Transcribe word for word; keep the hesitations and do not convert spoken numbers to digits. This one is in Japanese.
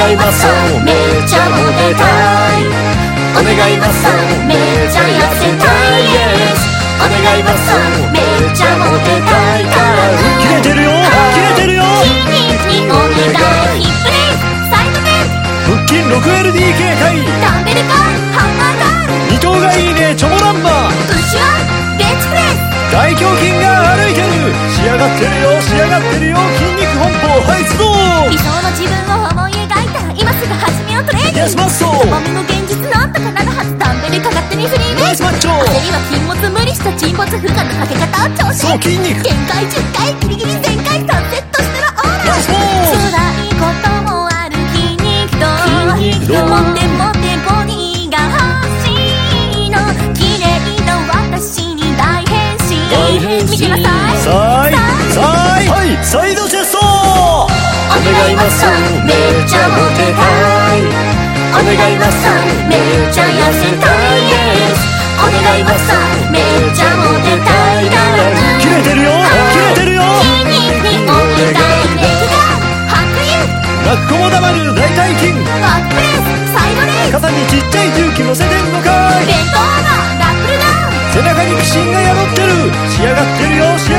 願いマッソめっちゃモテたい。お願いマッソめっちゃ痩せたい。イエスお願いマッソめっちゃモテたいから。 切れてるよ切れてるよ。 筋肉にお願い。ヒップレイスサイドベン腹筋 ろくエルディーケー 回。 ダンベルカーハンマーカー。 二頭がいいねチョモランマ。 プッシュアップベンチプレス。 大胸筋が歩いてる。仕上がってるよ仕上がってるよ。筋肉本舗発動。 理想の自分を思い描いたら今すぐ始めようトレーニング。 イエスマッソたまみの現実なんとかなるはず。ダンベルかかってにフリーメイク。 ナイスマッチョ。 焦りは禁物無理した沈没負荷のかけ方を調整。 そう筋肉限界じゅっかいギリギリ全開さんセットしたらオーライ。 ナイスポーズ。 辛いこともある筋肉と筋肉とモテモテボディが欲しいの。綺麗な私に大変身。 大変身見てなさい。 さいさいはいサイドチェスト。 お願いマッソめっちゃモテたい。お願いマッソめっちゃ痩せたい。イエスお願いマッソめっちゃモテたいから。 切れてるよ切れてるよ。 筋肉にお願い。レッグダウンハックユー。 泣く子も黙る大腿筋。 バックプレスサイドレイス。 肩にちっちゃい重機乗せてんのかい。 ベントオーバーラップルダウン。 背中に鬼神が宿ってる。仕上がってるよ仕